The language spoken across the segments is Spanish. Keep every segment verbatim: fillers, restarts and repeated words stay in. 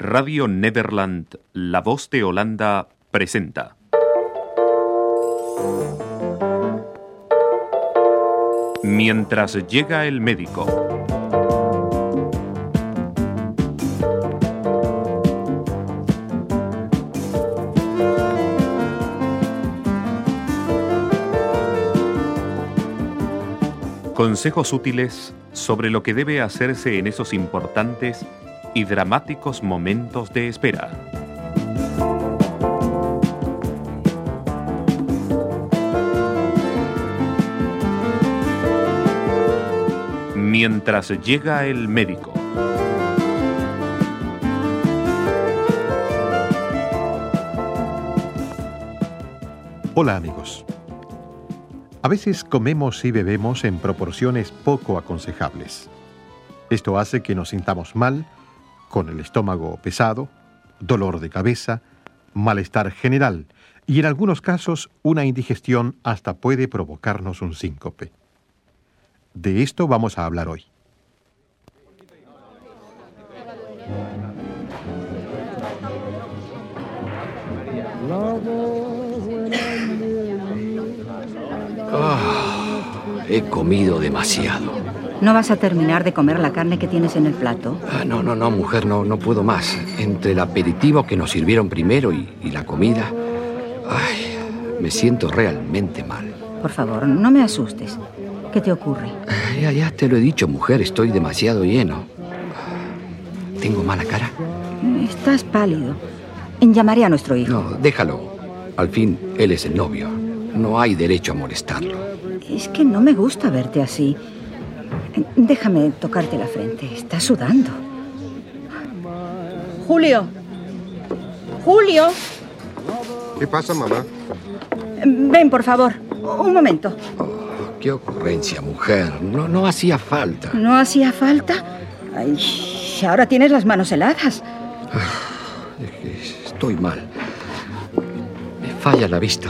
Radio Nederland, La Voz de Holanda, presenta. Mientras llega el médico. Consejos útiles sobre lo que debe hacerse en esos importantes y dramáticos momentos de espera. Mientras llega el médico. Hola amigos. A veces comemos y bebemos en proporciones poco aconsejables. Esto hace que nos sintamos mal, con el estómago pesado, dolor de cabeza, malestar general y en algunos casos una indigestión hasta puede provocarnos un síncope. De esto vamos a hablar hoy. Oh, he comido demasiado. ¿No vas a terminar de comer la carne que tienes en el plato? Ah, no, no, no, mujer, no, no puedo más. Entre el aperitivo que nos sirvieron primero y, y la comida... Ay, me siento realmente mal. Por favor, no me asustes. ¿Qué te ocurre? Ah, ya, ya te lo he dicho, mujer, estoy demasiado lleno. ¿Tengo mala cara? Estás pálido. Llamaré a nuestro hijo. No, déjalo. Al fin, él es el novio. No hay derecho a molestarlo. Es que no me gusta verte así. Déjame tocarte la frente. Estás sudando. Julio. Julio. ¿Qué pasa, mamá? Ven, por favor. Un momento. Oh, qué ocurrencia, mujer. No, no hacía falta. ¿No hacía falta? Ay, ahora tienes las manos heladas. Estoy mal. Me falla la vista.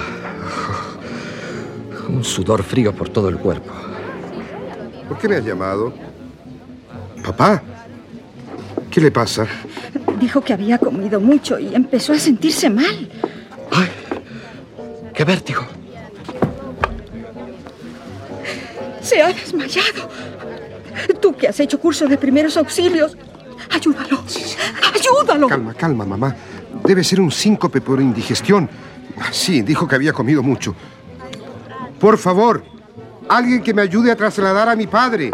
Un sudor frío por todo el cuerpo. ¿Por qué me has llamado? ¿Papá? ¿Qué le pasa? Dijo que había comido mucho y empezó a sentirse mal. ¡Ay! ¡Qué vértigo! Se ha desmayado. Tú que has hecho curso de primeros auxilios. Ayúdalo. Sí, sí. Ayúdalo. Calma, calma, mamá. Debe ser un síncope por indigestión. Sí, dijo que había comido mucho. Por favor, alguien que me ayude a trasladar a mi padre.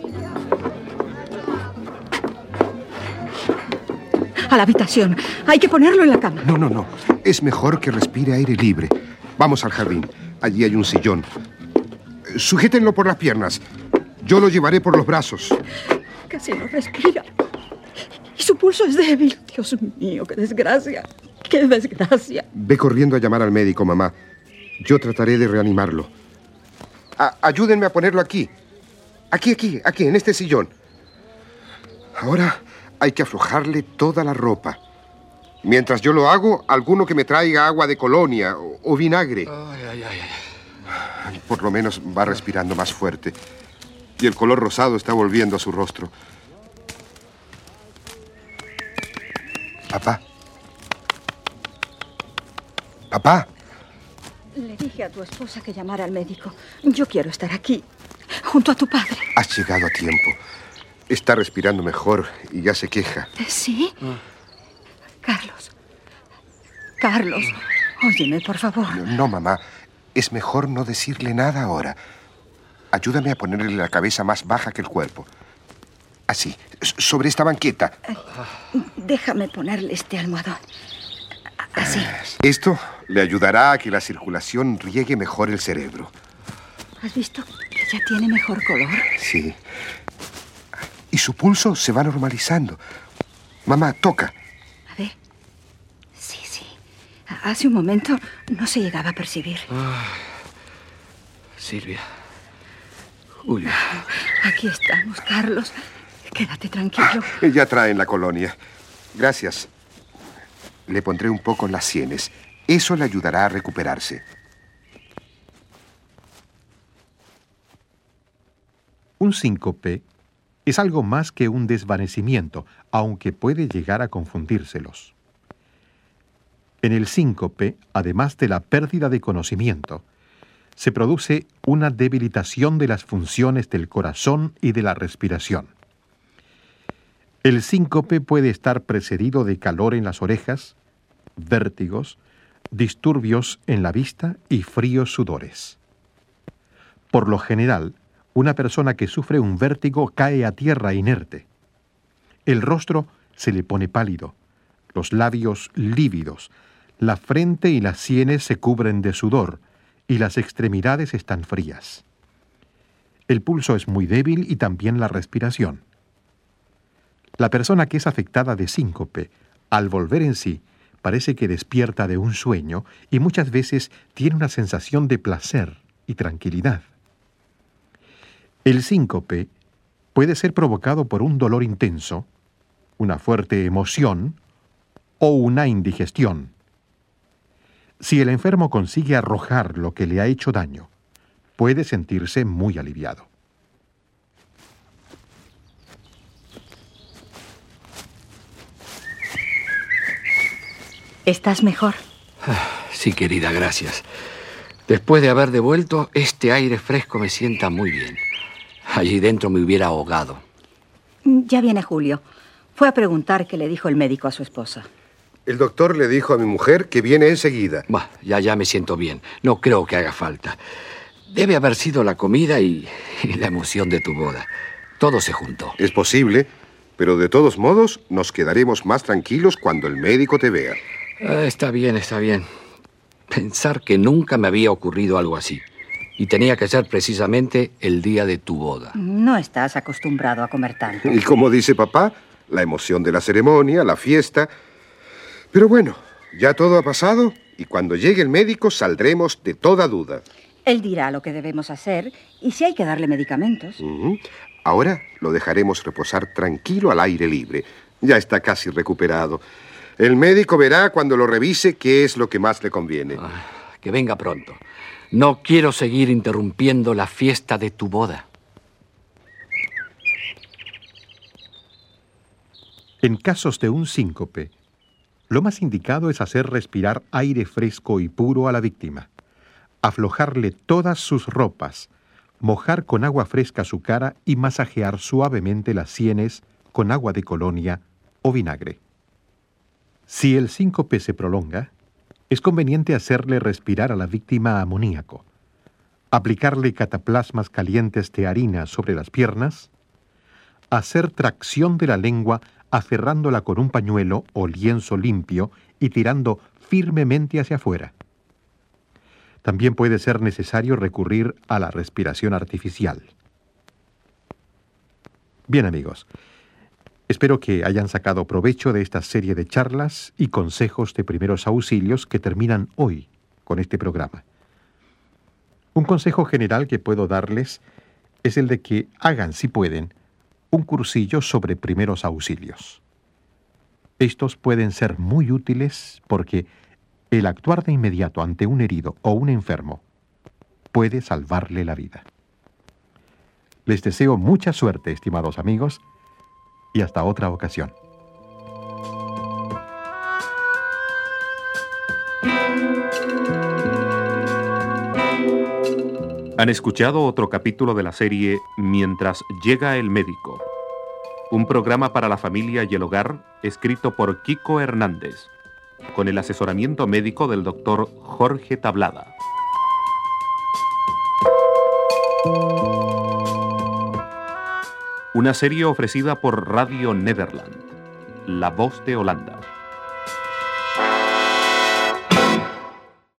A la habitación. Hay que ponerlo en la cama. No, no, no. Es mejor que respire aire libre. Vamos al jardín. Allí hay un sillón. Sujétenlo por las piernas. Yo lo llevaré por los brazos. Casi no respira. Y su pulso es débil. Dios mío, qué desgracia. Qué desgracia. Ve corriendo a llamar al médico, mamá. Yo trataré de reanimarlo. A- ayúdenme a ponerlo aquí. Aquí, aquí, aquí, en este sillón. Ahora hay que aflojarle toda la ropa. Mientras yo lo hago, alguno que me traiga agua de colonia o, o vinagre. Ay, ay, ay, ay. Por lo menos va respirando más fuerte. Y el color rosado está volviendo a su rostro. Papá. Papá. Le dije a tu esposa que llamara al médico. Yo quiero estar aquí, junto a tu padre. Has llegado a tiempo. Está respirando mejor y ya se queja. ¿Sí? Ah. Carlos. Carlos, óyeme, por favor. No, no, mamá. Es mejor no decirle nada ahora. Ayúdame a ponerle la cabeza más baja que el cuerpo. Así, sobre esta banqueta. Eh, déjame ponerle este almohadón. Así. Esto le ayudará a que la circulación riegue mejor el cerebro. ¿Has visto que ya tiene mejor color? Sí. Y su pulso se va normalizando. Mamá, toca. A ver. Sí, sí. Hace un momento no se llegaba a percibir. Ah, Silvia. Julio. Aquí estamos, Carlos. Quédate tranquilo. Ah, ya traen la colonia. Gracias. Le pondré un poco en las sienes. Eso le ayudará a recuperarse. Un síncope es algo más que un desvanecimiento, aunque puede llegar a confundírselos. En el síncope, además de la pérdida de conocimiento, se produce una debilitación de las funciones del corazón y de la respiración. El síncope puede estar precedido de calor en las orejas, vértigos, disturbios en la vista y fríos sudores. Por lo general, una persona que sufre un vértigo cae a tierra inerte. El rostro se le pone pálido, los labios lívidos, la frente y las sienes se cubren de sudor y las extremidades están frías. El pulso es muy débil y también la respiración. La persona que es afectada de síncope, al volver en sí, parece que despierta de un sueño y muchas veces tiene una sensación de placer y tranquilidad. El síncope puede ser provocado por un dolor intenso, una fuerte emoción o una indigestión. Si el enfermo consigue arrojar lo que le ha hecho daño, puede sentirse muy aliviado. ¿Estás mejor? Sí, querida, gracias. Después de haber devuelto, este aire fresco me sienta muy bien. Allí dentro me hubiera ahogado. Ya viene Julio. Fue a preguntar qué le dijo el médico a su esposa. El doctor le dijo a mi mujer que viene enseguida. Bah, ya, ya me siento bien. No creo que haga falta. Debe haber sido la comida y, y la emoción de tu boda. Todo se juntó. Es posible, pero de todos modos nos quedaremos más tranquilos cuando el médico te vea. Ah, está bien, está bien. Pensar que nunca me había ocurrido algo así. Y tenía que ser precisamente el día de tu boda. No estás acostumbrado a comer tanto. Y como dice papá, la emoción de la ceremonia, la fiesta. Pero bueno, ya todo ha pasado y cuando llegue el médico saldremos de toda duda. Él dirá lo que debemos hacer y si hay que darle medicamentos. Uh-huh. Ahora lo dejaremos reposar tranquilo al aire libre. Ya está casi recuperado. El médico verá cuando lo revise qué es lo que más le conviene. Ah, que venga pronto. No quiero seguir interrumpiendo la fiesta de tu boda. En casos de un síncope, lo más indicado es hacer respirar aire fresco y puro a la víctima, aflojarle todas sus ropas, mojar con agua fresca su cara y masajear suavemente las sienes con agua de colonia o vinagre. Si el síncope se prolonga, es conveniente hacerle respirar a la víctima amoníaco, aplicarle cataplasmas calientes de harina sobre las piernas, hacer tracción de la lengua aferrándola con un pañuelo o lienzo limpio y tirando firmemente hacia afuera. También puede ser necesario recurrir a la respiración artificial. Bien, amigos, espero que hayan sacado provecho de esta serie de charlas y consejos de primeros auxilios que terminan hoy con este programa. Un consejo general que puedo darles es el de que hagan, si pueden, un cursillo sobre primeros auxilios. Estos pueden ser muy útiles porque el actuar de inmediato ante un herido o un enfermo puede salvarle la vida. Les deseo mucha suerte, estimados amigos, y hasta otra ocasión. Han escuchado otro capítulo de la serie Mientras llega el médico, un programa para la familia y el hogar escrito por Kiko Hernández, con el asesoramiento médico del doctor Jorge Tablada. Una serie ofrecida por Radio Nederland, La Voz de Holanda.